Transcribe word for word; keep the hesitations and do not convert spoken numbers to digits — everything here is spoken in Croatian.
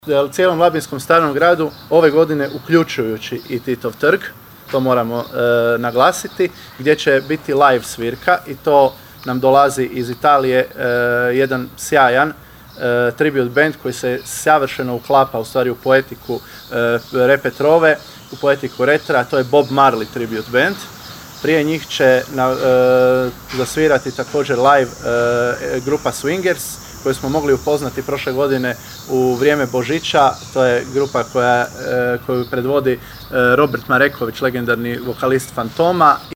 cijelom Labinskom starom gradu ove godine uključujući i Titov trg, to moramo e, naglasiti, gdje će biti live svirka i to nam dolazi iz Italije e, jedan sjajan e, tribute band koji se savršeno uklapa u stvari u poetiku e, repetrove, u poetiku retra, to je Bob Marley tribute band. Prije njih će na, e, zasvirati također live e, grupa Swingers, koju smo mogli upoznati prošle godine u vrijeme Božića. To je grupa koja, e, koju predvodi e, Robert Mareković, legendarni vokalist Fantoma.